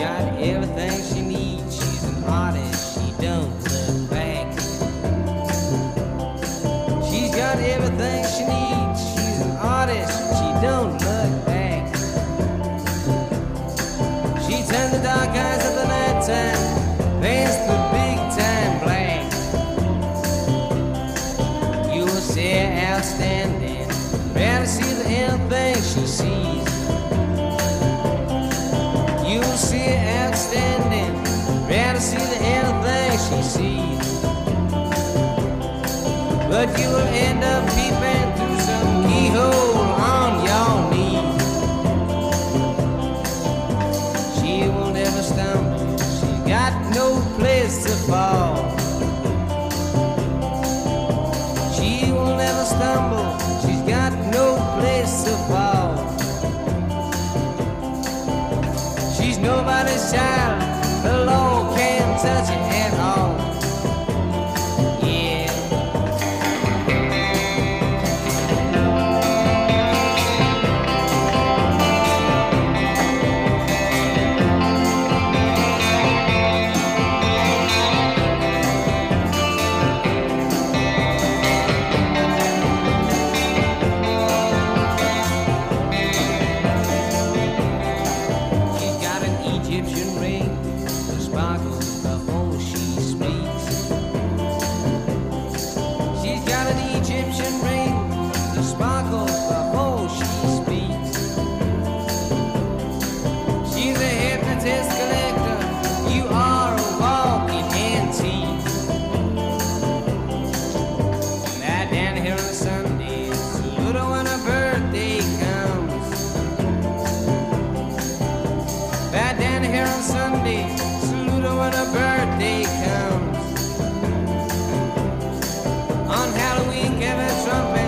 got everything she needs. She's an artist, she don't look back. She's got everything she needs. She's an artist, she don't look back. She turned the dark eyes of the night time, paints the big time black. You will see her outstanding, rare to see the anything she sees. You will see her outstanding, rare to see the anything she sees. But you will end up peeping through some keyhole on your knee. She will never stumble, she's got no place to fall. She will never stumble, she's got no place to fall. She's nobody's child, the law can't touch it at all. Yeah. She's got an Egyptian ring that sparkles before she speaks. She's got an Egyptian ring that sparkles before she speaks. She's a hypnotist collector, you are a walking antique. Lie down here on a Sunday, salute her when her birthday comes. Lie down here on Sunday, salute her when her birthday comes. On Halloween, Kevin Trump